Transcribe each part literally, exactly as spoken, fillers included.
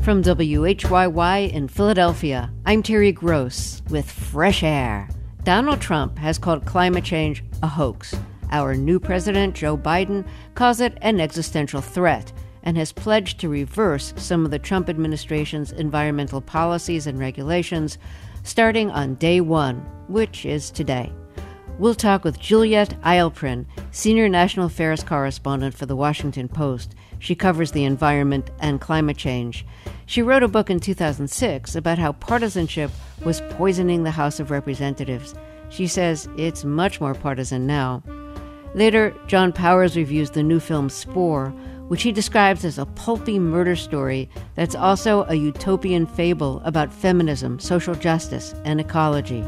From W H Y Y in Philadelphia, I'm Terry Gross with Fresh Air. Donald Trump has called climate change a hoax. Our new president, Joe Biden, calls it an existential threat and has pledged to reverse some of the Trump administration's environmental policies and regulations starting on day one, which is today. We'll talk with Juliette Eilperin, senior national affairs correspondent for The Washington Post. She covers the environment and climate change. She wrote a book in two thousand six about how partisanship was poisoning the House of Representatives. She says it's much more partisan now. Later, John Powers reviews the new film Spore, which he describes as a pulpy murder story that's also a utopian fable about feminism, social justice, and ecology.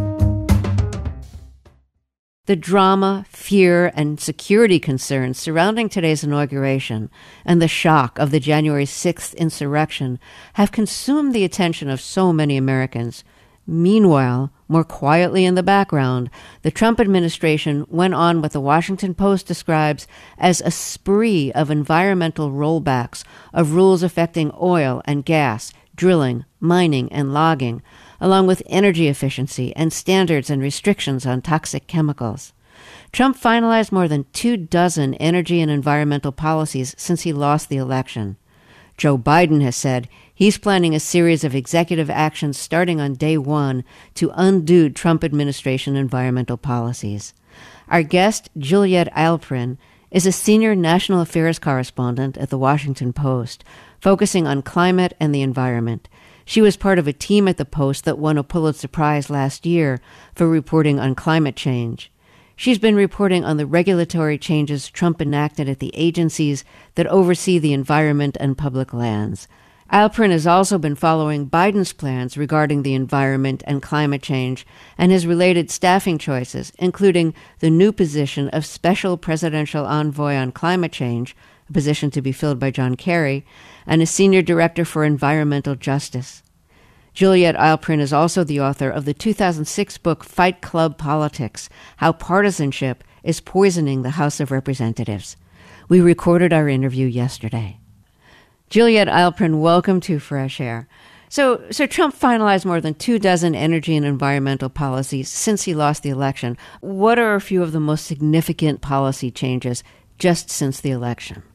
The drama, fear, and security concerns surrounding today's inauguration and the shock of the January sixth insurrection have consumed the attention of so many Americans. Meanwhile, more quietly in the background, the Trump administration went on what the Washington Post describes as a spree of environmental rollbacks of rules affecting oil and gas, drilling, mining, and logging, along with energy efficiency and standards and restrictions on toxic chemicals. Trump finalized more than two dozen energy and environmental policies since he lost the election. Joe Biden has said he's planning a series of executive actions starting on day one to undo Trump administration environmental policies. Our guest, Juliette Eilperin, is a senior national affairs correspondent at The Washington Post, focusing on climate and the environment. She was part of a team at the Post that won a Pulitzer Prize last year for reporting on climate change. She's been reporting on the regulatory changes Trump enacted at the agencies that oversee the environment and public lands. Eilperin has also been following Biden's plans regarding the environment and climate change and his related staffing choices, including the new position of Special Presidential Envoy on Climate Change, a position to be filled by John Kerry, and a Senior Director for Environmental Justice. Juliette Eilperin is also the author of the two thousand six book Fight Club Politics, How Partisanship is Poisoning the House of Representatives. We recorded our interview yesterday. Juliette Eilperin, welcome to Fresh Air. So, so Trump finalized more than two dozen energy and environmental policies since he lost the election. What are a few of the most significant policy changes just since the election?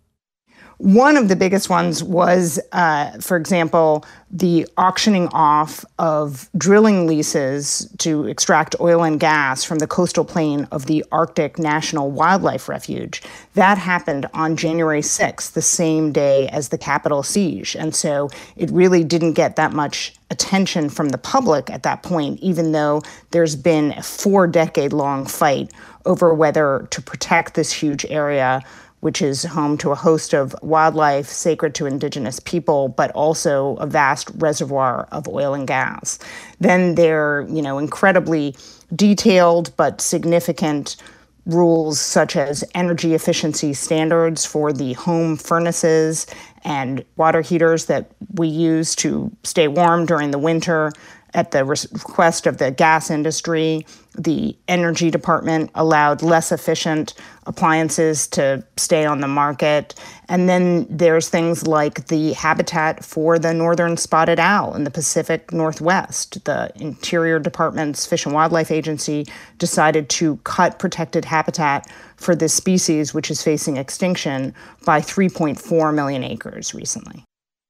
One of the biggest ones was, uh, for example, the auctioning off of drilling leases to extract oil and gas from the coastal plain of the Arctic National Wildlife Refuge. That happened on January sixth, the same day as the Capitol siege. And so it really didn't get that much attention from the public at that point, even though there's been a four-decade-long fight over whether to protect this huge area, which is home to a host of wildlife sacred to indigenous people, but also a vast reservoir of oil and gas. Then there are, you know, incredibly detailed but significant rules such as energy efficiency standards for the home furnaces and water heaters that we use to stay warm during the winter. At the request of the gas industry, the Energy Department allowed less efficient appliances to stay on the market. And then there's things like the habitat for the northern spotted owl in the Pacific Northwest. The Interior Department's Fish and Wildlife Agency decided to cut protected habitat for this species, which is facing extinction, by three point four million acres recently.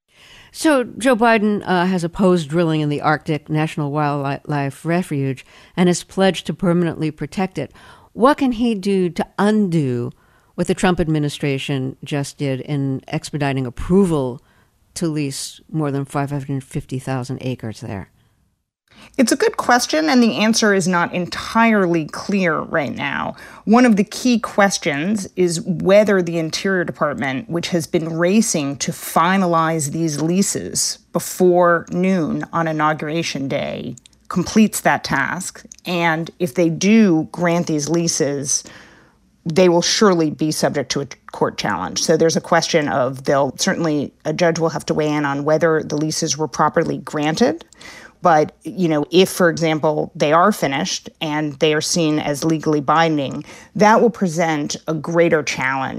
So Joe Biden uh, has opposed drilling in the Arctic National Wildlife Refuge and has pledged to permanently protect it. What can he do to undo what the Trump administration just did in expediting approval to lease more than five hundred fifty thousand acres there? It's a good question, and the answer is not entirely clear right now. One of the key questions is whether the Interior Department, which has been racing to finalize these leases before noon on Inauguration Day, completes that task. And if they do grant these leases, they will surely be subject to a court challenge. So there's a question of they'll certainly, a judge will have to weigh in on whether the leases were properly granted. But, you know, if, for example, they are finished and they are seen as legally binding, that will present a greater challenge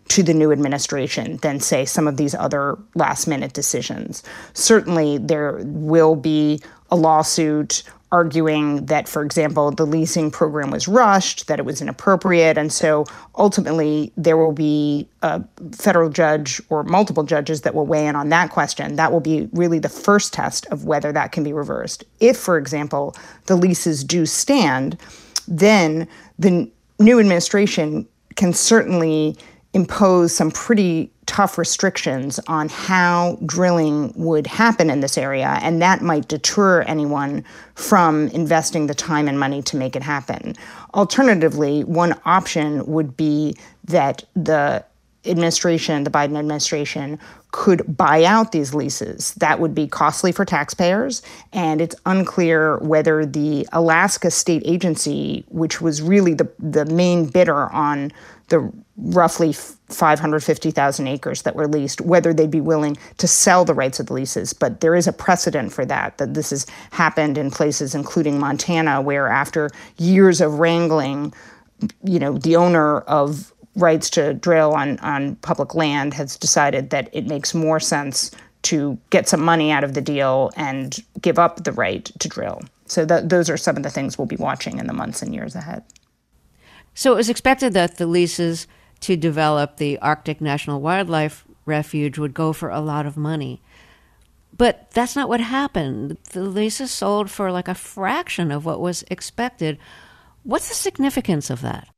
to the new administration than, say, some of these other last-minute decisions. Certainly, there will be a lawsuit arguing that, for example, the leasing program was rushed, that it was inappropriate. And so ultimately, there will be a federal judge or multiple judges that will weigh in on that question. That will be really the first test of whether that can be reversed. If, for example, the leases do stand, then the new administration can certainly impose some pretty tough restrictions on how drilling would happen in this area, and that might deter anyone from investing the time and money to make it happen. Alternatively, one option would be that the administration, the Biden administration, could buy out these leases. That would be costly for taxpayers, and it's unclear whether the Alaska State Agency, which was really the, the main bidder on the roughly five hundred fifty thousand acres that were leased, whether they'd be willing to sell the rights of the leases. But there is a precedent for that, that this has happened in places including Montana, where after years of wrangling, you know, the owner of rights to drill on, on public land has decided that it makes more sense to get some money out of the deal and give up the right to drill. So that, those are some of the things we'll be watching in the months and years ahead. So it was expected that the leases to develop the Arctic National Wildlife Refuge would go for a lot of money. But that's not what happened. The leases sold for like a fraction of what was expected. What's the significance of that?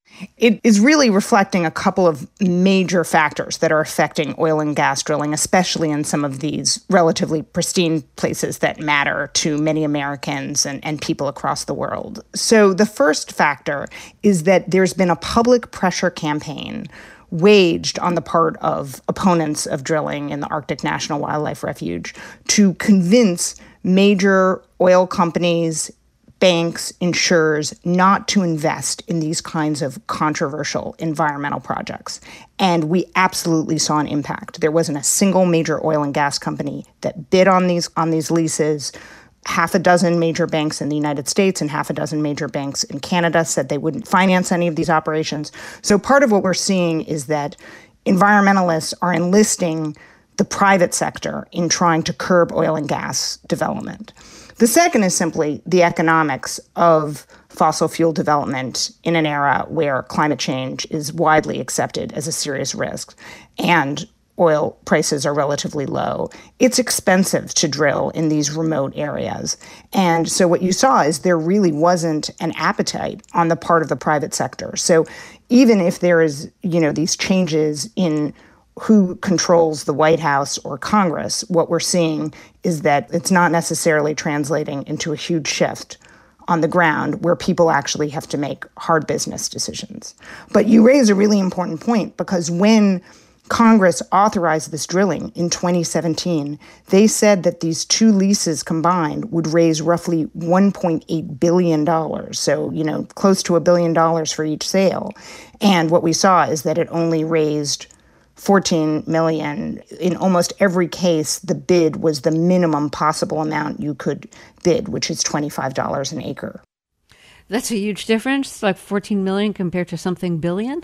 It is really reflecting a couple of major factors that are affecting oil and gas drilling, especially in some of these relatively pristine places that matter to many Americans and, and people across the world. So the first factor is that there's been a public pressure campaign waged on the part of opponents of drilling in the Arctic National Wildlife Refuge to convince major oil companies, banks, insurers not to invest in these kinds of controversial environmental projects. And we absolutely saw an impact. There wasn't a single major oil and gas company that bid on these on these leases. Half a dozen major banks in the United States and half a dozen major banks in Canada said they wouldn't finance any of these operations. So part of what we're seeing is that environmentalists are enlisting the private sector in trying to curb oil and gas development. The second is simply the economics of fossil fuel development in an era where climate change is widely accepted as a serious risk and oil prices are relatively low. It's expensive to drill in these remote areas. And so what you saw is there really wasn't an appetite on the part of the private sector. So even if there is, you know, these changes in who controls the White House or Congress, what we're seeing is that it's not necessarily translating into a huge shift on the ground where people actually have to make hard business decisions. But you raise a really important point, because when Congress authorized this drilling in twenty seventeen, they said that these two leases combined would raise roughly one point eight billion dollars. So, you know, close to a billion dollars for each sale. And what we saw is that it only raised fourteen million dollars. In almost every case, the bid was the minimum possible amount you could bid, which is twenty-five dollars an acre. That's a huge difference, like fourteen million compared to something billion?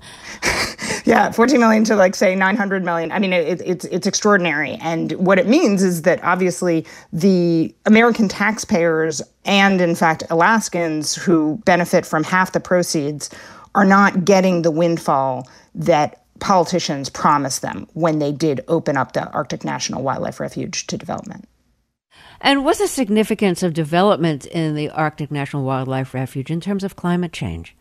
Yeah, fourteen million to, like, say, nine hundred million. I mean, it, it's it's extraordinary. And what it means is that obviously the American taxpayers and, in fact, Alaskans who benefit from half the proceeds are not getting the windfall that politicians promised them when they did open up the Arctic National Wildlife Refuge to development. And what's the significance of development in the Arctic National Wildlife Refuge in terms of climate change?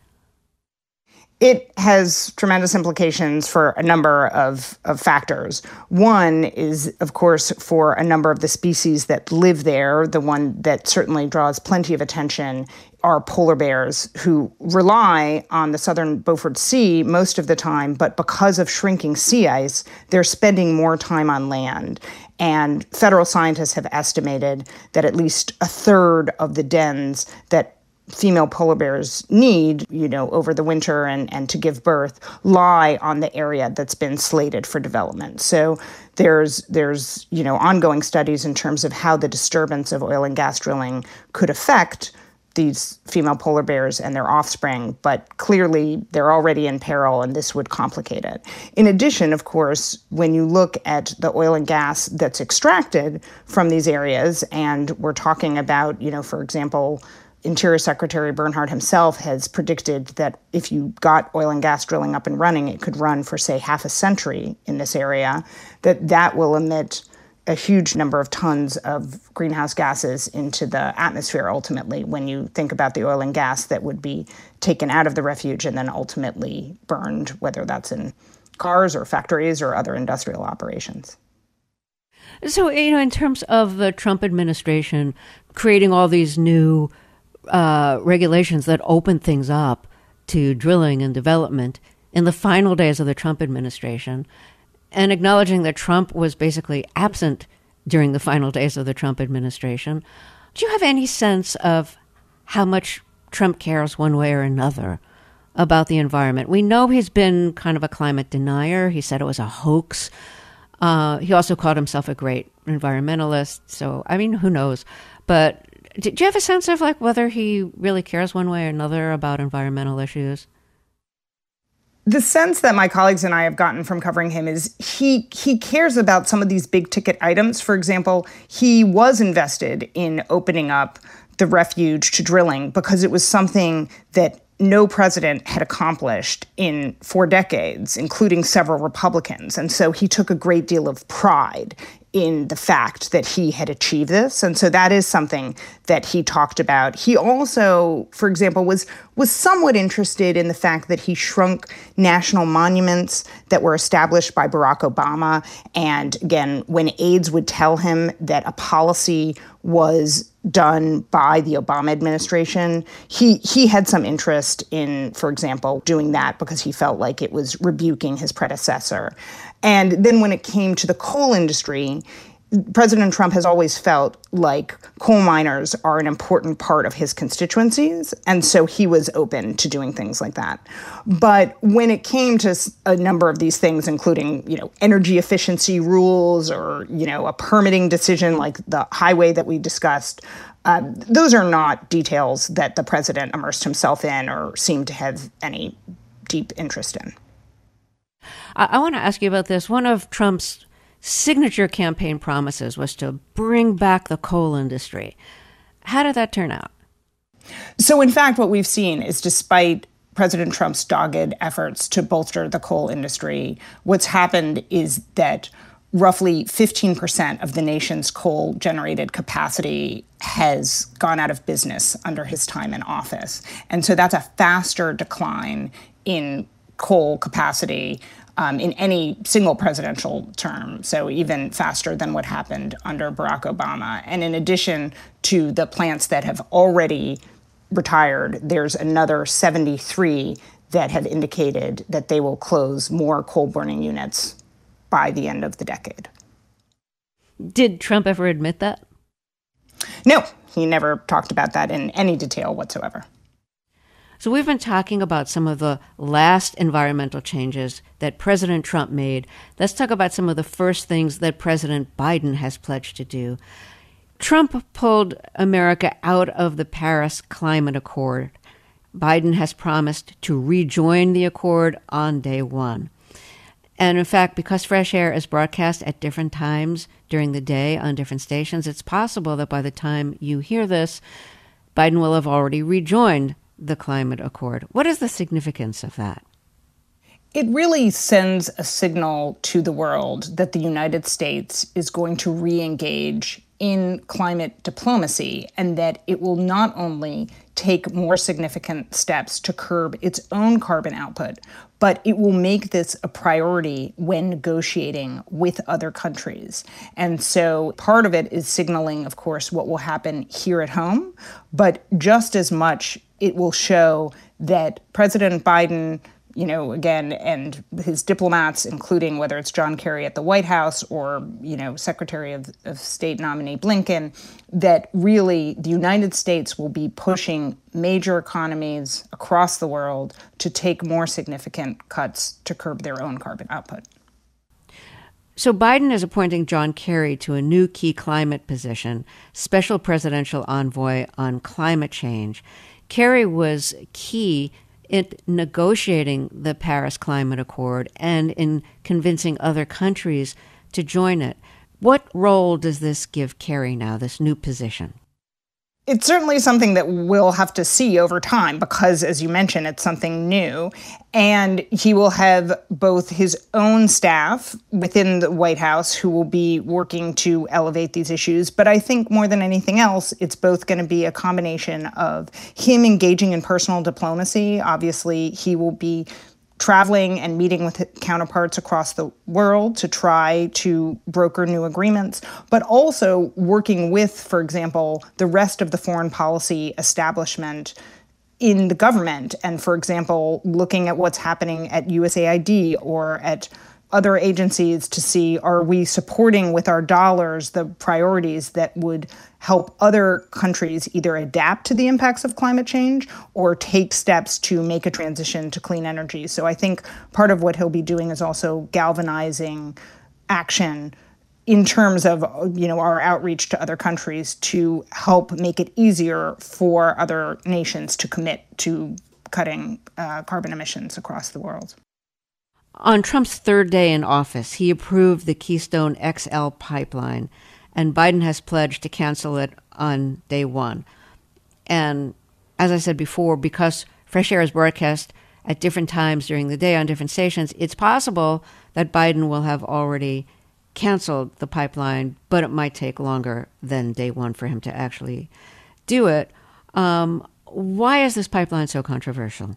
It has tremendous implications for a number of, of factors. One is, of course, for a number of the species that live there. The one that certainly draws plenty of attention are polar bears, who rely on the southern Beaufort Sea most of the time, but because of shrinking sea ice, they're spending more time on land. And federal scientists have estimated that at least a third of the dens that female polar bears need, you know, over the winter and, and to give birth, lie on the area that's been slated for development. So there's, there's, you know, ongoing studies in terms of how the disturbance of oil and gas drilling could affect these female polar bears and their offspring, but clearly they're already in peril and this would complicate it. In addition, of course, when you look at the oil and gas that's extracted from these areas, and we're talking about, you know, for example, Interior Secretary Bernhardt himself has predicted that if you got oil and gas drilling up and running, it could run for, say, half a century in this area, that that will emit a huge number of tons of greenhouse gases into the atmosphere ultimately when you think about the oil and gas that would be taken out of the refuge and then ultimately burned, whether that's in cars or factories or other industrial operations. So, you know, in terms of the Trump administration creating all these new uh, regulations that open things up to drilling and development in the final days of the Trump administration, and acknowledging that Trump was basically absent during the final days of the Trump administration, do you have any sense of how much Trump cares one way or another about the environment? We know he's been kind of a climate denier. He said it was a hoax. Uh, he also called himself a great environmentalist. So, I mean, who knows? But do you have a sense of like whether he really cares one way or another about environmental issues? The sense that my colleagues and I have gotten from covering him is he he cares about some of these big ticket items. For example, he was invested in opening up the refuge to drilling because it was something that no president had accomplished in four decades, including several Republicans. And so he took a great deal of pride in the fact that he had achieved this. And so that is something that he talked about. He also, for example, was was somewhat interested in the fact that he shrunk national monuments that were established by Barack Obama. And again, when aides would tell him that a policy was done by the Obama administration, he he had some interest in, for example, doing that because he felt like it was rebuking his predecessor. And then when it came to the coal industry, President Trump has always felt like coal miners are an important part of his constituencies, and so he was open to doing things like that. But when it came to a number of these things, including, you know, energy efficiency rules or, you know, a permitting decision like the highway that we discussed, uh, those are not details that the president immersed himself in or seemed to have any deep interest in. I, I want to ask you about this. One of Trump's signature campaign promises was to bring back the coal industry. How did that turn out? So, in fact, what we've seen is despite President Trump's dogged efforts to bolster the coal industry, what's happened is that roughly fifteen percent of the nation's coal-generated capacity has gone out of business under his time in office. And so that's a faster decline in coal capacity Um, in any single presidential term, so even faster than what happened under Barack Obama. And in addition to the plants that have already retired, there's another seventy-three that have indicated that they will close more coal-burning units by the end of the decade. Did Trump ever admit that? No, he never talked about that in any detail whatsoever. So we've been talking about some of the last environmental changes that President Trump made. Let's talk about some of the first things that President Biden has pledged to do. Trump pulled America out of the Paris Climate Accord. Biden has promised to rejoin the accord on day one. And in fact, because Fresh Air is broadcast at different times during the day on different stations, it's possible that by the time you hear this, Biden will have already rejoined the climate accord. What is the significance of that? It really sends a signal to the world that the United States is going to re-engage in climate diplomacy and that it will not only take more significant steps to curb its own carbon output, but it will make this a priority when negotiating with other countries. And so part of it is signaling, of course, what will happen here at home, but just as much it will show that President Biden, you know, again, and his diplomats, including whether it's John Kerry at the White House or, you know, Secretary of, of State nominee Blinken, that really the United States will be pushing major economies across the world to take more significant cuts to curb their own carbon output. So Biden is appointing John Kerry to a new key climate position, Special Presidential Envoy on Climate Change. Kerry was key in negotiating the Paris Climate Accord and in convincing other countries to join it. What role does this give Kerry now, this new position? It's certainly something that we'll have to see over time because, as you mentioned, it's something new. And he will have both his own staff within the White House who will be working to elevate these issues. But I think more than anything else, it's both going to be a combination of him engaging in personal diplomacy. Obviously, he will be traveling and meeting with counterparts across the world to try to broker new agreements, but also working with, for example, the rest of the foreign policy establishment in the government. And, for example, looking at what's happening at U S A I D or at other agencies to see, are we supporting with our dollars the priorities that would help other countries either adapt to the impacts of climate change or take steps to make a transition to clean energy. So I think part of what he'll be doing is also galvanizing action in terms of, you know, our outreach to other countries to help make it easier for other nations to commit to cutting uh, carbon emissions across the world. On Trump's third day in office, he approved the Keystone X L pipeline, and Biden has pledged to cancel it on day one. And as I said before, because Fresh Air is broadcast at different times during the day on different stations, it's possible that Biden will have already canceled the pipeline, but it might take longer than day one for him to actually do it. Um, why is this pipeline so controversial?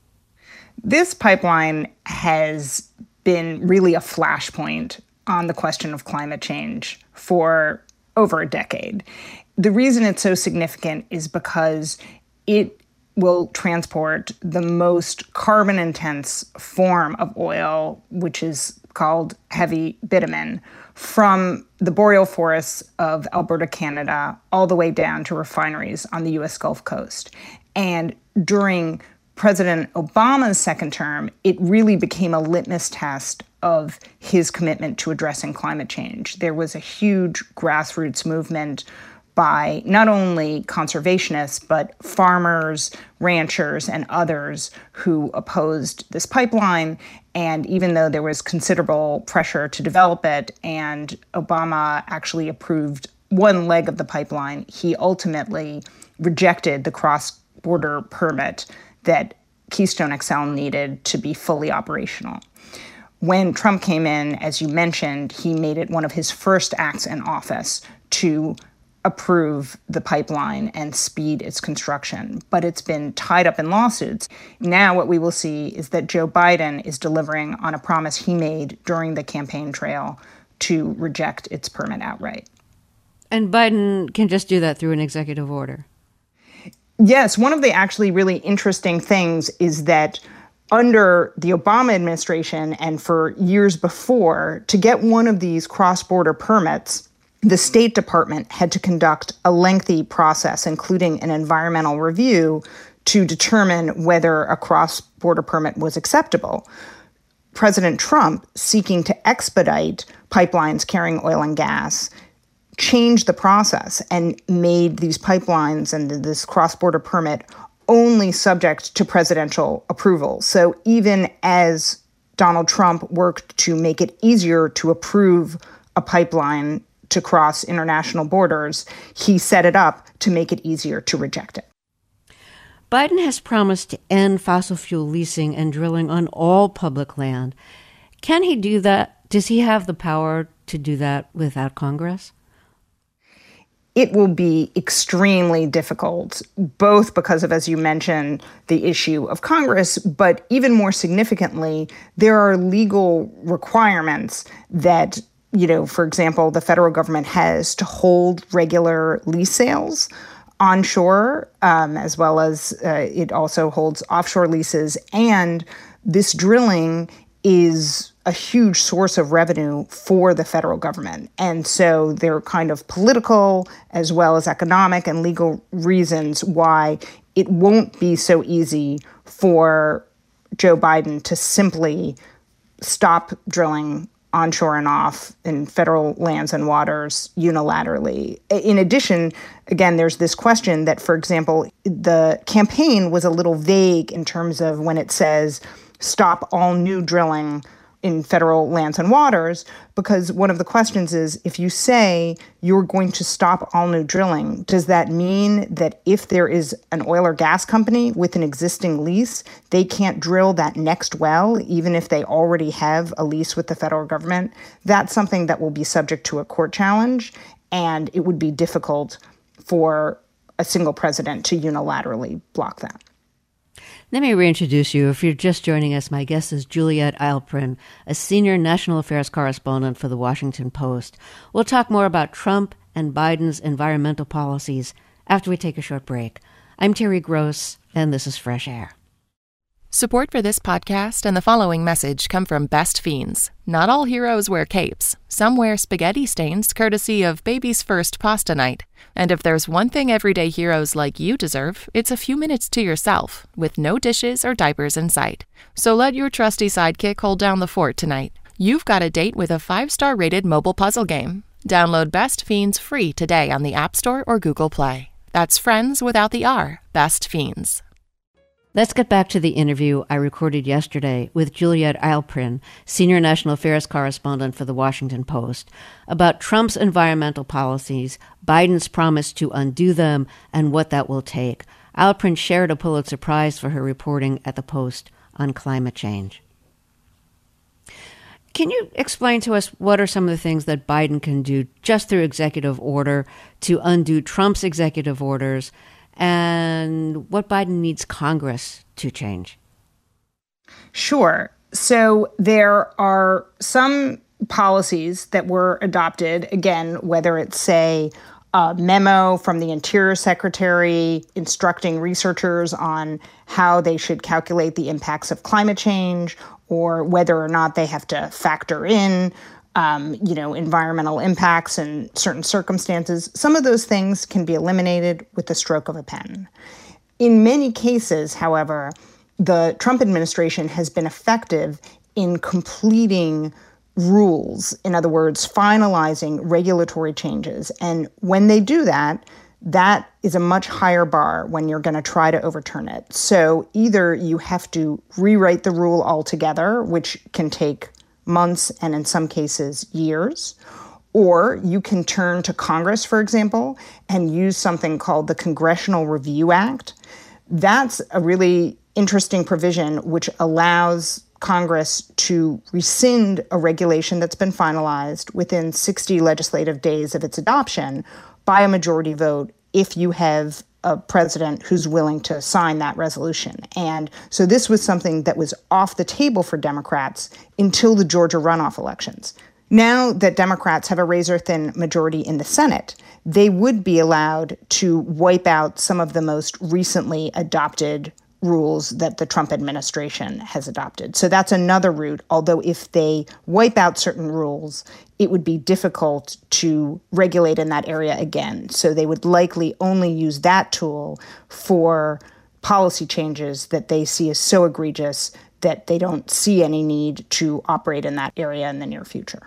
This pipeline has been really a flashpoint on the question of climate change for over a decade. The reason it's so significant is because it will transport the most carbon-intense form of oil, which is called heavy bitumen, from the boreal forests of Alberta, Canada, all the way down to refineries on the U S Gulf Coast. And during President Obama's second term, it really became a litmus test of his commitment to addressing climate change. There was a huge grassroots movement by not only conservationists, but farmers, ranchers, and others who opposed this pipeline. And even though there was considerable pressure to develop it, and Obama actually approved one leg of the pipeline, he ultimately rejected the cross-border permit that Keystone X L needed to be fully operational. When Trump came in, as you mentioned, he made it one of his first acts in office to approve the pipeline and speed its construction. But it's been tied up in lawsuits. Now what we will see is that Joe Biden is delivering on a promise he made during the campaign trail to reject its permit outright. And Biden can just do that through an executive order. Yes, one of the actually really interesting things is that under the Obama administration and for years before, to get one of these cross-border permits, the State Department had to conduct a lengthy process, including an environmental review, to determine whether a cross-border permit was acceptable. President Trump, seeking to expedite pipelines carrying oil and gas, changed the process and made these pipelines and this cross-border permit only subject to presidential approval. So even as Donald Trump worked to make it easier to approve a pipeline to cross international borders, he set it up to make it easier to reject it. Biden has promised to end fossil fuel leasing and drilling on all public land. Can he do that? Does he have the power to do that without Congress? It will be extremely difficult, both because of, as you mentioned, the issue of Congress, but even more significantly, there are legal requirements that, you know, for example, the federal government has to hold regular lease sales onshore, um, as well as uh, it also holds offshore leases. And this drilling is a huge source of revenue for the federal government. And so there are kind of political as well as economic and legal reasons why it won't be so easy for Joe Biden to simply stop drilling onshore and off in federal lands and waters unilaterally. In addition, again, there's this question that, for example, the campaign was a little vague in terms of when it says stop all new drilling in federal lands and waters, because one of the questions is, if you say you're going to stop all new drilling, does that mean that if there is an oil or gas company with an existing lease, they can't drill that next well, even if they already have a lease with the federal government? That's something that will be subject to a court challenge, and it would be difficult for a single president to unilaterally block that. Let me reintroduce you. If you're just joining us, my guest is Juliette Eilperin, a senior national affairs correspondent for The Washington Post. We'll talk more about Trump and Biden's environmental policies after we take a short break. I'm Terry Gross, and this is Fresh Air. Support for this podcast and the following message come from Best Fiends. Not all heroes wear capes. Some wear spaghetti stains courtesy of baby's first pasta night. And if there's one thing everyday heroes like you deserve, it's a few minutes to yourself, with no dishes or diapers in sight. So let your trusty sidekick hold down the fort tonight. You've got a date with a five-star rated mobile puzzle game. Download Best Fiends free today on the App Store or Google Play. That's friends without the R. Best Fiends. Let's get back to the interview I recorded yesterday with Juliette Eilperin, senior national affairs correspondent for The Washington Post, about Trump's environmental policies, Biden's promise to undo them, and what that will take. Eilperin shared a Pulitzer Prize for her reporting at the Post on climate change. Can you explain to us what are some of the things that Biden can do just through executive order to undo Trump's executive orders, and what Biden needs Congress to change? Sure. So there are some policies that were adopted, again, whether it's, say, a memo from the Interior Secretary instructing researchers on how they should calculate the impacts of climate change, or whether or not they have to factor in Um, you know, environmental impacts in certain circumstances. Some of those things can be eliminated with the stroke of a pen. In many cases, however, the Trump administration has been effective in completing rules, in other words, finalizing regulatory changes. And when they do that, that is a much higher bar when you're going to try to overturn it. So either you have to rewrite the rule altogether, which can take months and in some cases years, or you can turn to Congress, for example, and use something called the Congressional Review Act. That's a really interesting provision which allows Congress to rescind a regulation that's been finalized within sixty legislative days of its adoption by a majority vote if you have a president who's willing to sign that resolution. And so this was something that was off the table for Democrats until the Georgia runoff elections. Now that Democrats have a razor-thin majority in the Senate, they would be allowed to wipe out some of the most recently adopted rules that the Trump administration has adopted. So that's another route, although if they wipe out certain rules, it would be difficult to regulate in that area again. So they would likely only use that tool for policy changes that they see as so egregious that they don't see any need to operate in that area in the near future.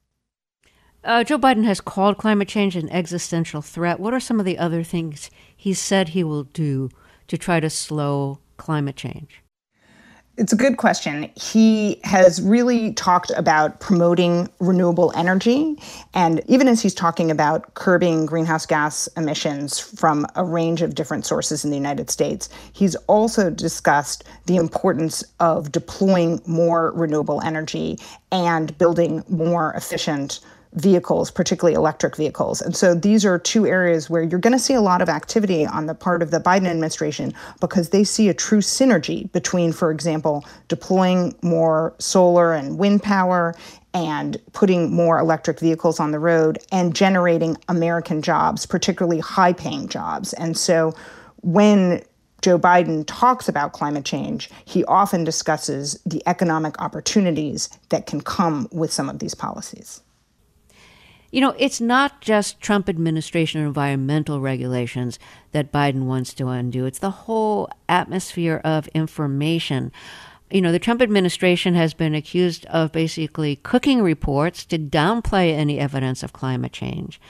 Uh, Joe Biden has called climate change an existential threat. What are some of the other things he said he will do to try to slow climate change? It's a good question. He has really talked about promoting renewable energy. And even as he's talking about curbing greenhouse gas emissions from a range of different sources in the United States, he's also discussed the importance of deploying more renewable energy and building more efficient vehicles, particularly electric vehicles. And so these are two areas where you're going to see a lot of activity on the part of the Biden administration because they see a true synergy between, for example, deploying more solar and wind power and putting more electric vehicles on the road and generating American jobs, particularly high-paying jobs. And so when Joe Biden talks about climate change, he often discusses the economic opportunities that can come with some of these policies. You know, it's not just Trump administration environmental regulations that Biden wants to undo. It's the whole atmosphere of information. you know, the Trump administration has been accused of basically cooking reports to downplay any evidence of climate change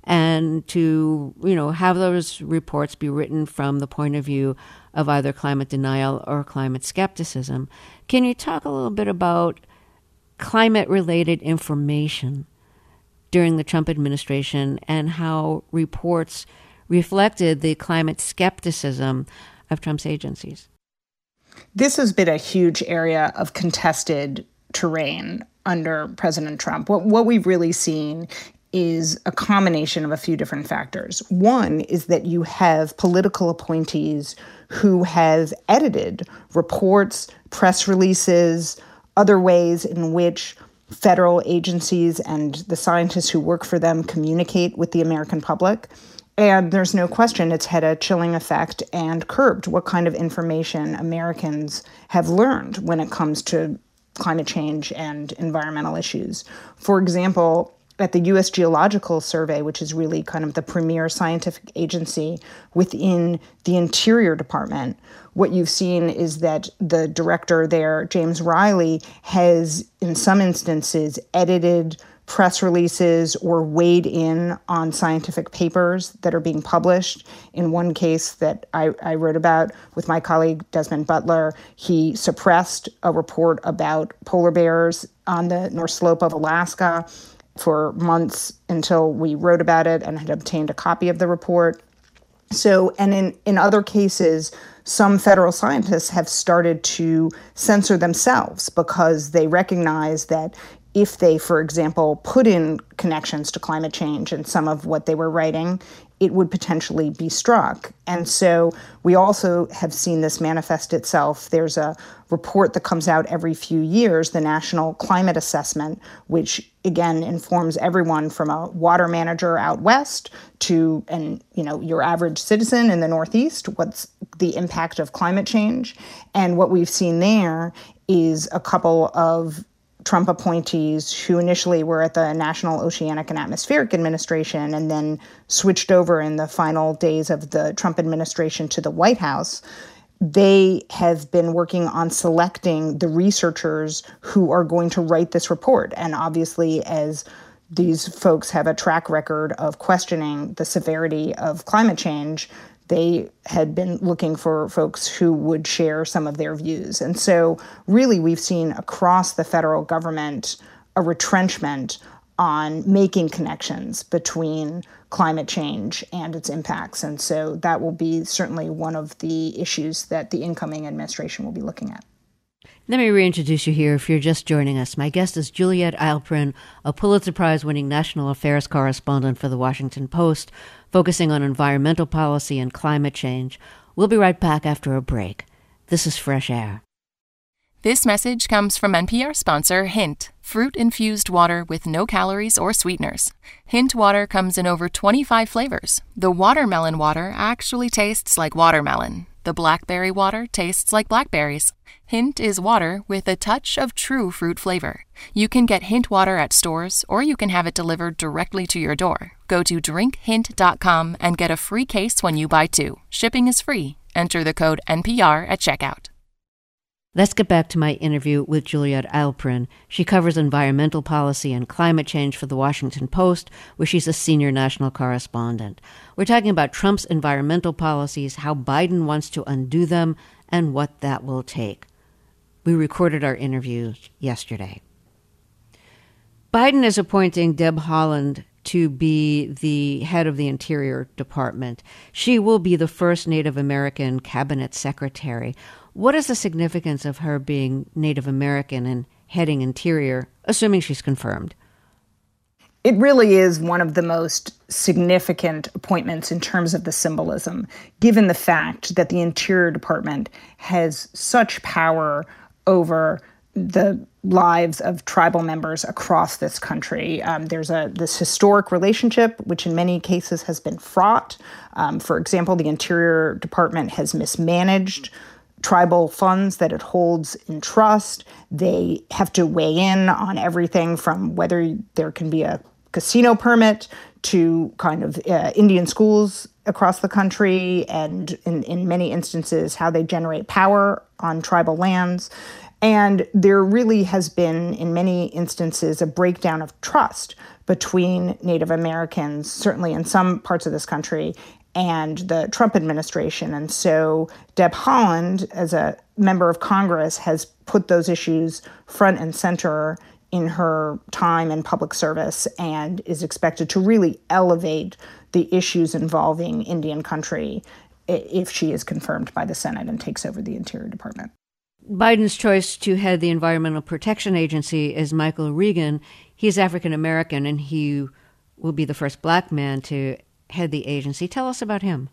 and to, you know, have those reports be written from the point of view of either climate denial or climate skepticism. Can you talk a little bit about climate-related information during the Trump administration and how reports reflected the climate skepticism of Trump's agencies? This has been a huge area of contested terrain under President Trump. What, what we've really seen is a combination of a few different factors. One is that you have political appointees who have edited reports, press releases, other ways in which federal agencies and the scientists who work for them communicate with the American public. And there's no question it's had a chilling effect and curbed what kind of information Americans have learned when it comes to climate change and environmental issues. For example, at the U S Geological Survey, which is really kind of the premier scientific agency within the Interior Department, what you've seen is that the director there, James Riley, has in some instances edited press releases or weighed in on scientific papers that are being published. In one case that I, I wrote about with my colleague Desmond Butler, he suppressed a report about polar bears on the North Slope of Alaska for months until we wrote about it and had obtained a copy of the report. So, and in, in other cases, some federal scientists have started to censor themselves because they recognize that if they, for example, put in connections to climate change in some of what they were writing, it would potentially be struck. And so we also have seen this manifest itself. There's a report that comes out every few years, the National Climate Assessment, which again informs everyone from a water manager out west to, and you know, your average citizen in the Northeast, what's the impact of climate change. And what we've seen there is a couple of Trump appointees who initially were at the National Oceanic and Atmospheric Administration and then switched over in the final days of the Trump administration to the White House. They have been working on selecting the researchers who are going to write this report. And obviously, as these folks have a track record of questioning the severity of climate change, they had been looking for folks who would share some of their views. And so really we've seen across the federal government a retrenchment on making connections between climate change and its impacts. And so that will be certainly one of the issues that the incoming administration will be looking at. Let me reintroduce you here if you're just joining us. My guest is Juliette Eilperin, a Pulitzer Prize-winning national affairs correspondent for The Washington Post, focusing on environmental policy and climate change. We'll be right back after a break. This is Fresh Air. This message comes from N P R sponsor Hint, fruit-infused water with no calories or sweeteners. Hint water comes in over twenty-five flavors. The watermelon water actually tastes like watermelon. The blackberry water tastes like blackberries. Hint is water with a touch of true fruit flavor. You can get Hint water at stores, or you can have it delivered directly to your door. Go to drink hint dot com and get a free case when you buy two. Shipping is free. Enter the code N P R at checkout. Let's get back to my interview with Juliette Eilperin. She covers environmental policy and climate change for The Washington Post, where she's a senior national correspondent. We're talking about Trump's environmental policies, how Biden wants to undo them, and what that will take. We recorded our interview yesterday. Biden is appointing Deb Haaland to be the head of the Interior Department. She will be the first Native American cabinet secretary. What is the significance of her being Native American and heading Interior, assuming she's confirmed? It really is one of the most significant appointments in terms of the symbolism, given the fact that the Interior Department has such power over the lives of tribal members across this country. Um, there's a this historic relationship, which in many cases has been fraught. Um, for example, the Interior Department has mismanaged tribal funds that it holds in trust. They have to weigh in on everything from whether there can be a casino permit to kind of uh, Indian schools across the country, and in, in many instances, how they generate power on tribal lands. And there really has been, in many instances, a breakdown of trust between Native Americans, certainly in some parts of this country, and the Trump administration. And so Deb Haaland, as a member of Congress, has put those issues front and center in her time in public service and is expected to really elevate the issues involving Indian country if she is confirmed by the Senate and takes over the Interior Department. Biden's choice to head the Environmental Protection Agency is Michael Regan. He's African American, and he will be the first black man to head the agency. Tell us about him.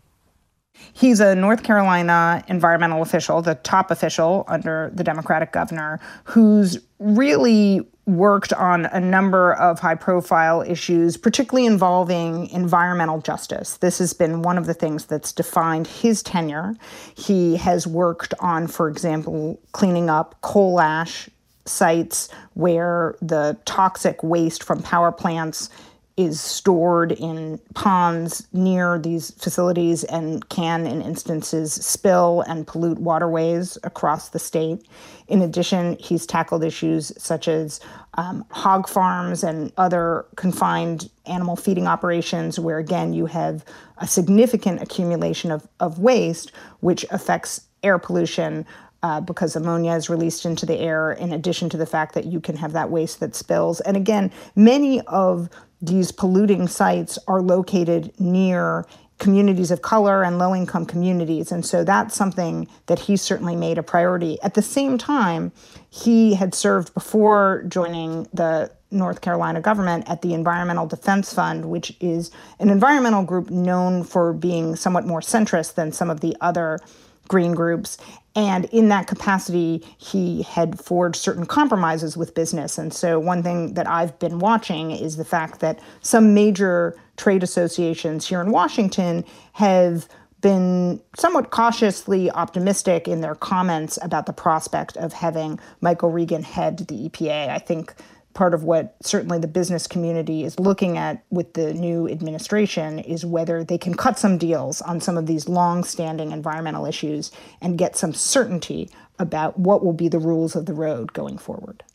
He's a North Carolina environmental official, the top official under the Democratic governor, who's really worked on a number of high-profile issues, particularly involving environmental justice. This has been one of the things that's defined his tenure. He has worked on, for example, cleaning up coal ash sites where the toxic waste from power plants is stored in ponds near these facilities and can, in instances, spill and pollute waterways across the state. In addition, he's tackled issues such as um, hog farms and other confined animal feeding operations where, again, you have a significant accumulation of, of waste, which affects air pollution, Uh, because ammonia is released into the air, in addition to the fact that you can have that waste that spills. And again, many of these polluting sites are located near communities of color and low-income communities. And so that's something that he certainly made a priority. At the same time, he had served before joining the North Carolina government at the Environmental Defense Fund, which is an environmental group known for being somewhat more centrist than some of the other green groups. And in that capacity, he had forged certain compromises with business. And so one thing that I've been watching is the fact that some major trade associations here in Washington have been somewhat cautiously optimistic in their comments about the prospect of having Michael Regan head the E P A. I think part of what certainly the business community is looking at with the new administration is whether they can cut some deals on some of these long-standing environmental issues and get some certainty about what will be the rules of the road going forward.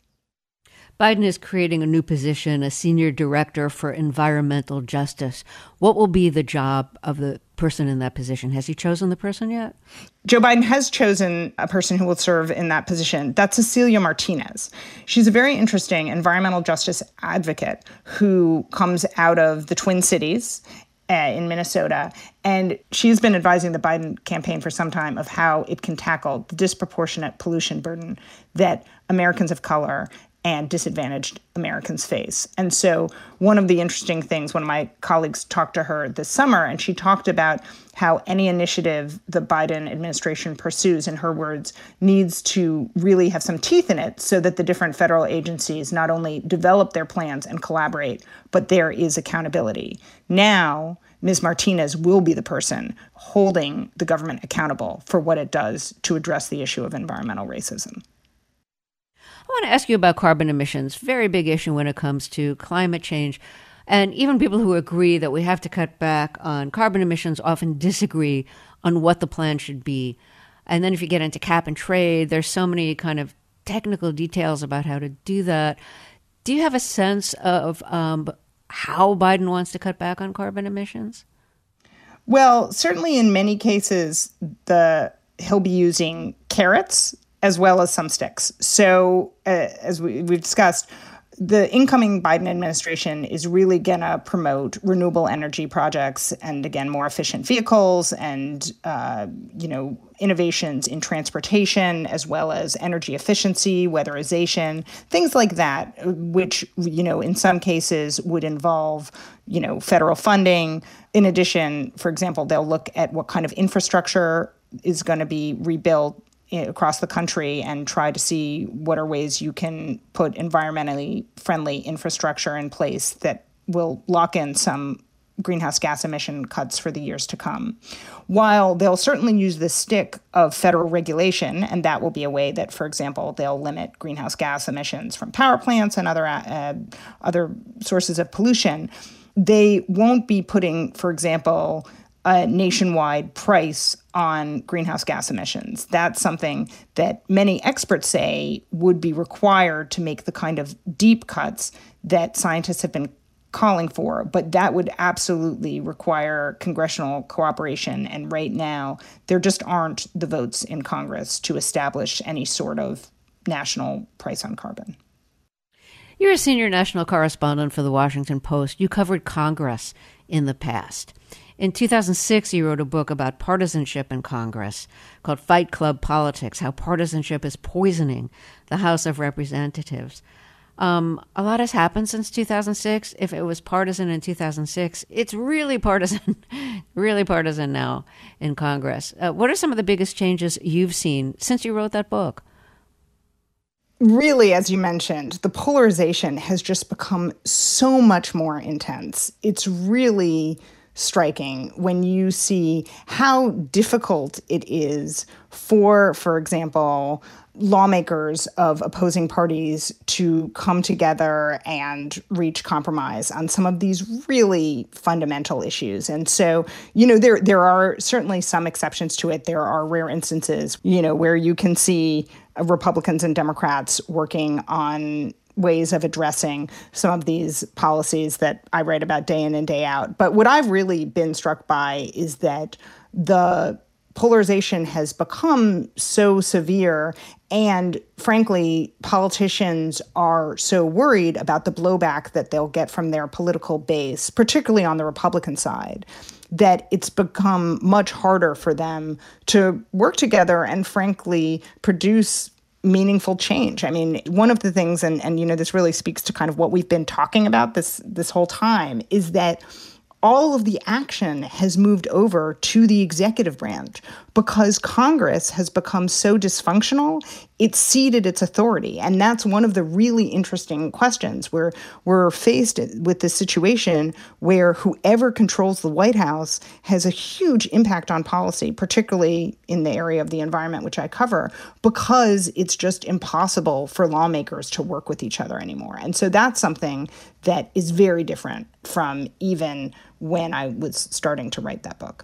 Biden is creating a new position, a senior director for environmental justice. What will be the job of the person in that position? Has he chosen the person yet? Joe Biden has chosen a person who will serve in that position. That's Cecilia Martinez. She's a very interesting environmental justice advocate who comes out of the Twin Cities uh, in Minnesota. And she's been advising the Biden campaign for some time of how it can tackle the disproportionate pollution burden that Americans of color and disadvantaged Americans face. And so one of the interesting things, one of my colleagues talked to her this summer, and she talked about how any initiative the Biden administration pursues, in her words, needs to really have some teeth in it so that the different federal agencies not only develop their plans and collaborate, but there is accountability. Now, Miz Martinez will be the person holding the government accountable for what it does to address the issue of environmental racism. I want to ask you about carbon emissions. Very big issue when it comes to climate change. And even people who agree that we have to cut back on carbon emissions often disagree on what the plan should be. And then if you get into cap and trade, there's so many kind of technical details about how to do that. Do you have a sense of um, how Biden wants to cut back on carbon emissions? Well, certainly in many cases, the he'll be using carrots as well as some sticks. So uh, as we, we've discussed, the incoming Biden administration is really going to promote renewable energy projects and, again, more efficient vehicles and, uh, you know, innovations in transportation as well as energy efficiency, weatherization, things like that, which, you know, in some cases would involve, you know, federal funding. In addition, for example, they'll look at what kind of infrastructure is going to be rebuilt across the country and try to see what are ways you can put environmentally friendly infrastructure in place that will lock in some greenhouse gas emission cuts for the years to come. While they'll certainly use the stick of federal regulation, and that will be a way that, for example, they'll limit greenhouse gas emissions from power plants and other uh, other sources of pollution, they won't be putting, for example, a nationwide price on greenhouse gas emissions. That's something that many experts say would be required to make the kind of deep cuts that scientists have been calling for, but that would absolutely require congressional cooperation. And right now, there just aren't the votes in Congress to establish any sort of national price on carbon. You're a senior national correspondent for the Washington Post. You covered Congress in the past. In two thousand six, you wrote a book about partisanship in Congress called Fight Club Politics, How Partisanship is Poisoning the House of Representatives. Um, a lot has happened since two thousand six. If it was partisan in two thousand six, it's really partisan, really partisan now in Congress. Uh, what are some of the biggest changes you've seen since you wrote that book? Really, as you mentioned, the polarization has just become so much more intense. It's really striking when you see how difficult it is for, for example, lawmakers of opposing parties to come together and reach compromise on some of these really fundamental issues. And so, you know, there there are certainly some exceptions to it. There are rare instances, you know, where you can see Republicans and Democrats working on ways of addressing some of these policies that I write about day in and day out. But what I've really been struck by is that the polarization has become so severe, and frankly, politicians are so worried about the blowback that they'll get from their political base, particularly on the Republican side, that it's become much harder for them to work together and frankly produce meaningful change. I mean, one of the things, and, and you know, this really speaks to kind of what we've been talking about this this whole time, is that all of the action has moved over to the executive branch because Congress has become so dysfunctional, it's ceded its authority. And that's one of the really interesting questions. We're, we're faced with this situation where whoever controls the White House has a huge impact on policy, particularly in the area of the environment, which I cover, because it's just impossible for lawmakers to work with each other anymore. And so that's something that is very different from even when I was starting to write that book.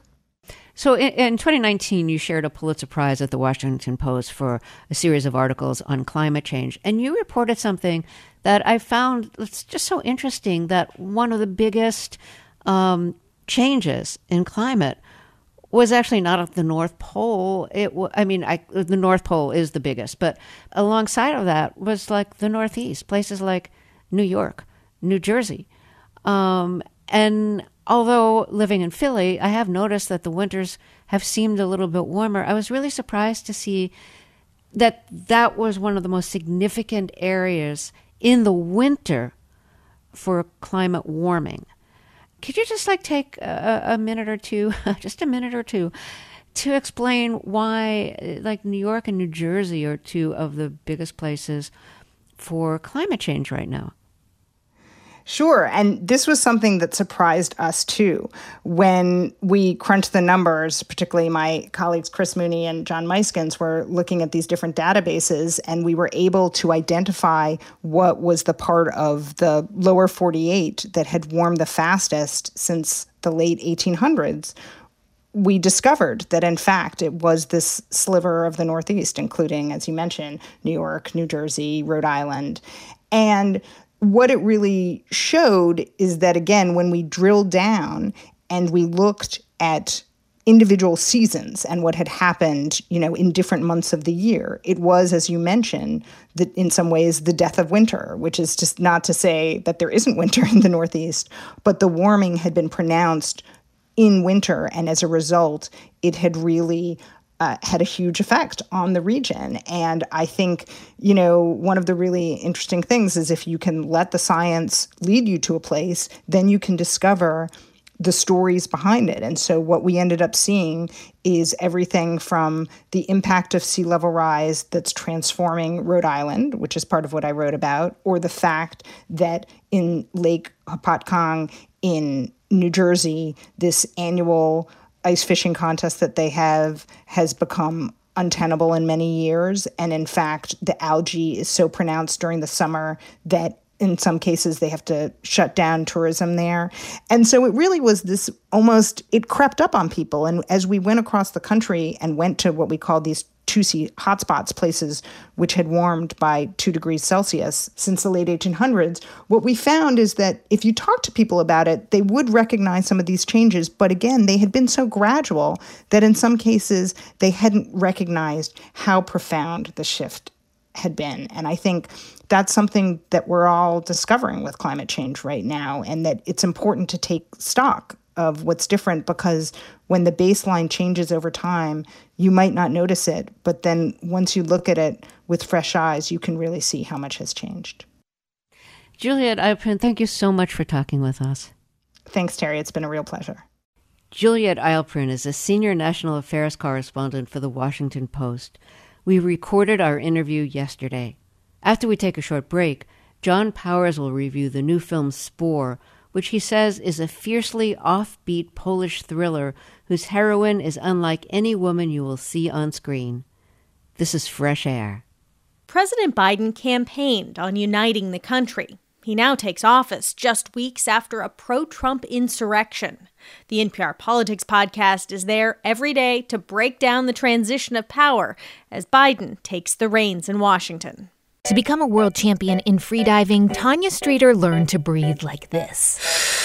So in, in twenty nineteen, you shared a Pulitzer Prize at the Washington Post for a series of articles on climate change. And you reported something that I found it's just so interesting, that one of the biggest um, changes in climate was actually not at the North Pole. It, w- I mean, I, the North Pole is the biggest, but alongside of that was like the Northeast, places like New York, New Jersey. Um, and although living in Philly, I have noticed that the winters have seemed a little bit warmer. I was really surprised to see that that was one of the most significant areas in the winter for climate warming. Could you just like take a, a minute or two, just a minute or two, to explain why like New York and New Jersey are two of the biggest places for climate change right now? Sure. And this was something that surprised us, too. When we crunched the numbers, particularly my colleagues Chris Mooney and John Meiskens were looking at these different databases, and we were able to identify what was the part of the lower forty-eight that had warmed the fastest since the late eighteen hundreds. We discovered that, in fact, it was this sliver of the Northeast, including, as you mentioned, New York, New Jersey, Rhode Island. And what it really showed is that, again, when we drilled down and we looked at individual seasons and what had happened, you know, in different months of the year, it was, as you mentioned, that in some ways the death of winter, which is just not to say that there isn't winter in the Northeast, but the warming had been pronounced in winter. And as a result, it had really Uh, had a huge effect on the region. And I think, you know, one of the really interesting things is if you can let the science lead you to a place, then you can discover the stories behind it. And so what we ended up seeing is everything from the impact of sea level rise that's transforming Rhode Island, which is part of what I wrote about, or the fact that in Lake Hopatcong in New Jersey, this annual ice fishing contest that they have has become untenable in many years. And in fact, the algae is so pronounced during the summer that In some cases, they have to shut down tourism there. And so it really was this almost, it crept up on people. And as we went across the country and went to what we called these two C hotspots, places which had warmed by two degrees Celsius since the late eighteen hundreds, what we found is that if you talk to people about it, they would recognize some of these changes. But again, they had been so gradual that in some cases, they hadn't recognized how profound the shift had been. And I think that's something that we're all discovering with climate change right now, and that it's important to take stock of what's different, because when the baseline changes over time, you might not notice it. But then once you look at it with fresh eyes, you can really see how much has changed. Juliet Eilperin, thank you so much for talking with us. Thanks, Terry. It's been a real pleasure. Juliet Eilperin is a senior national affairs correspondent for The Washington Post. We recorded our interview yesterday. After we take a short break, John Powers will review the new film Spore, which he says is a fiercely offbeat Polish thriller whose heroine is unlike any woman you will see on screen. This is Fresh Air. President Biden campaigned on uniting the country. He now takes office just weeks after a pro-Trump insurrection. The N P R Politics podcast is there every day to break down the transition of power as Biden takes the reins in Washington. To become a world champion in freediving, Tanya Streeter learned to breathe like this.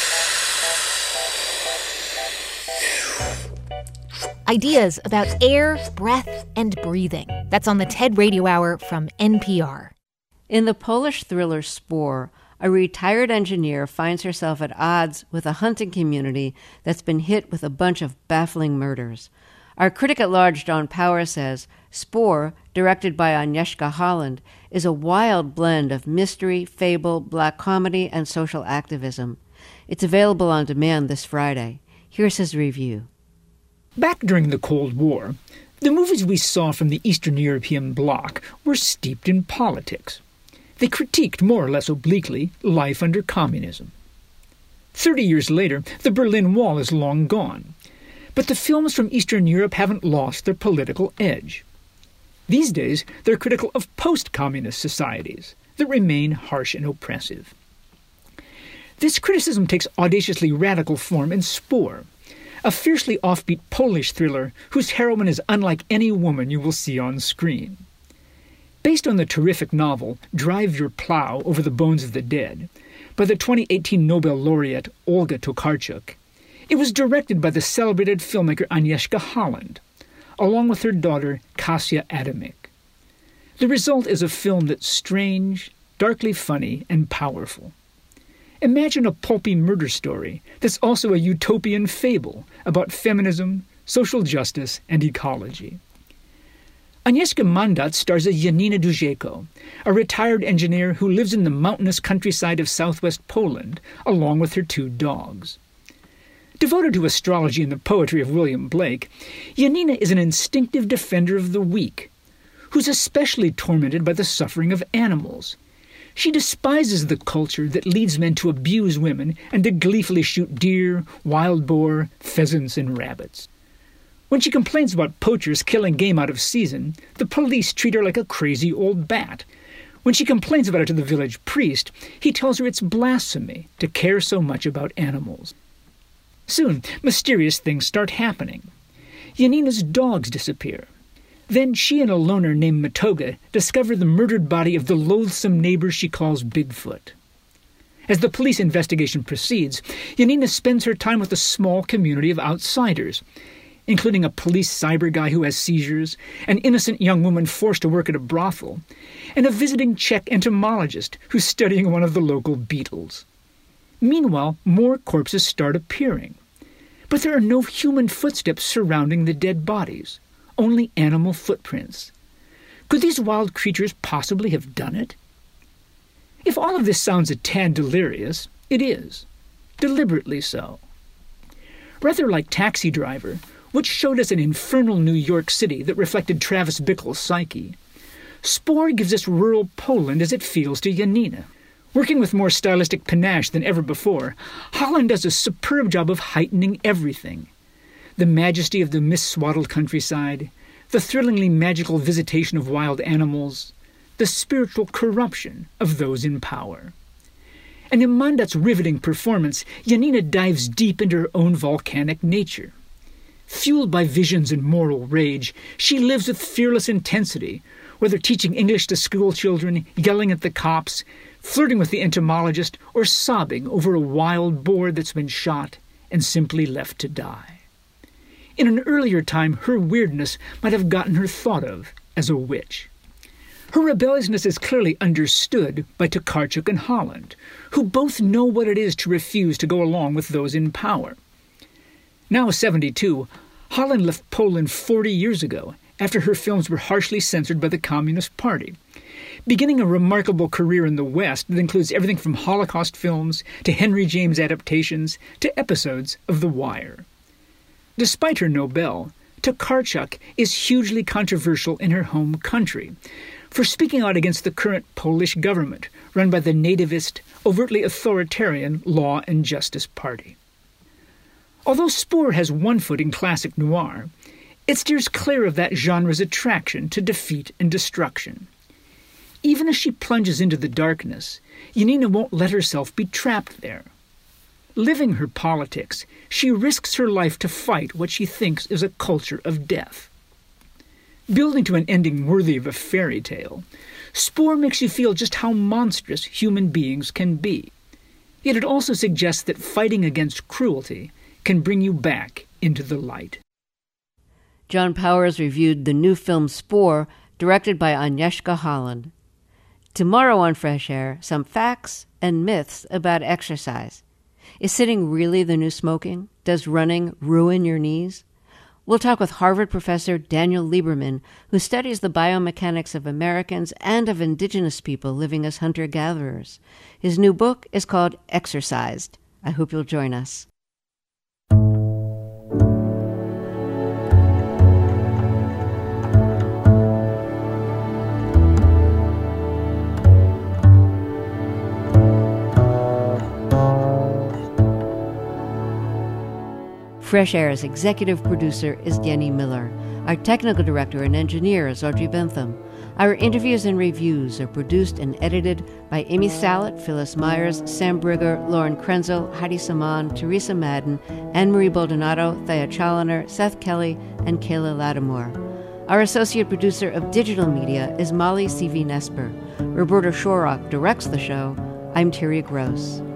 Ideas about air, breath, and breathing. That's on the TED Radio Hour from N P R. In the Polish thriller Spore, a retired engineer finds herself at odds with a hunting community that's been hit with a bunch of baffling murders. Our critic at large, John Powers, says Spore, directed by Agnieszka Holland, is a wild blend of mystery, fable, black comedy, and social activism. It's available on demand this Friday. Here's his review. Back during the Cold War, the movies we saw from the Eastern European bloc were steeped in politics. They critiqued more or less obliquely life under communism. Thirty years later, the Berlin Wall is long gone. But the films from Eastern Europe haven't lost their political edge. These days, they're critical of post-communist societies that remain harsh and oppressive. This criticism takes audaciously radical form in Spore, a fiercely offbeat Polish thriller whose heroine is unlike any woman you will see on screen. Based on the terrific novel Drive Your Plow Over the Bones of the Dead by the twenty eighteen Nobel laureate Olga Tokarczuk, it was directed by the celebrated filmmaker Agnieszka Holland, along with her daughter Kasia Adamik. The result is a film that's strange, darkly funny, and powerful. Imagine a pulpy murder story that's also a utopian fable about feminism, social justice, and ecology. Agnieszka Mandat stars as Janina Dujeko, a retired engineer who lives in the mountainous countryside of southwest Poland, along with her two dogs. Devoted to astrology and the poetry of William Blake, Janina is an instinctive defender of the weak, who's especially tormented by the suffering of animals. She despises the culture that leads men to abuse women and to gleefully shoot deer, wild boar, pheasants, and rabbits. When she complains about poachers killing game out of season, the police treat her like a crazy old bat. When she complains about it to the village priest, he tells her it's blasphemy to care so much about animals. Soon, mysterious things start happening. Janina's dogs disappear. Then she and a loner named Matoga discover the murdered body of the loathsome neighbor she calls Bigfoot. As the police investigation proceeds, Janina spends her time with a small community of outsiders, including a police cyber guy who has seizures, an innocent young woman forced to work at a brothel, and a visiting Czech entomologist who's studying one of the local beetles. Meanwhile, more corpses start appearing. But there are no human footsteps surrounding the dead bodies, only animal footprints. Could these wild creatures possibly have done it? If all of this sounds a tad delirious, it is. Deliberately so. Rather like Taxi Driver, which showed us an infernal New York City that reflected Travis Bickle's psyche, Spore gives us rural Poland as it feels to Janina. Working with more stylistic panache than ever before, Holland does a superb job of heightening everything. The majesty of the mist-swaddled countryside, the thrillingly magical visitation of wild animals, the spiritual corruption of those in power. And in Mandat's riveting performance, Janina dives deep into her own volcanic nature. Fueled by visions and moral rage, she lives with fearless intensity, whether teaching English to school children, yelling at the cops, flirting with the entomologist, or sobbing over a wild boar that's been shot and simply left to die. In an earlier time, her weirdness might have gotten her thought of as a witch. Her rebelliousness is clearly understood by Tokarczuk and Holland, who both know what it is to refuse to go along with those in power. Now seventy-two, Holland left Poland forty years ago, after her films were harshly censored by the Communist Party, beginning a remarkable career in the West that includes everything from Holocaust films to Henry James adaptations to episodes of The Wire. Despite her Nobel, Tokarczuk is hugely controversial in her home country for speaking out against the current Polish government, run by the nativist, overtly authoritarian Law and Justice Party. Although Spoor has one foot in classic noir, it steers clear of that genre's attraction to defeat and destruction. Even as she plunges into the darkness, Janina won't let herself be trapped there. Living her politics, she risks her life to fight what she thinks is a culture of death. Building to an ending worthy of a fairy tale, Spoor makes you feel just how monstrous human beings can be. Yet it also suggests that fighting against cruelty can bring you back into the light. John Powers reviewed the new film Spoor, directed by Agnieszka Holland. Tomorrow on Fresh Air, some facts and myths about exercise. Is sitting really the new smoking? Does running ruin your knees? We'll talk with Harvard professor Daniel Lieberman, who studies the biomechanics of Americans and of indigenous people living as hunter-gatherers. His new book is called Exercised. I hope you'll join us. Fresh Air's executive producer is Jenny Miller. Our technical director and engineer is Audrey Bentham. Our interviews and reviews are produced and edited by Amy Sallet, Phyllis Myers, Sam Brigger, Lauren Krenzel, Heidi Saman, Teresa Madden, Anne-Marie Baldonado, Thea Challoner, Seth Kelly, and Kayla Lattimore. Our associate producer of digital media is Molly C V Nesper. Roberta Shorrock directs the show. I'm Terry Gross.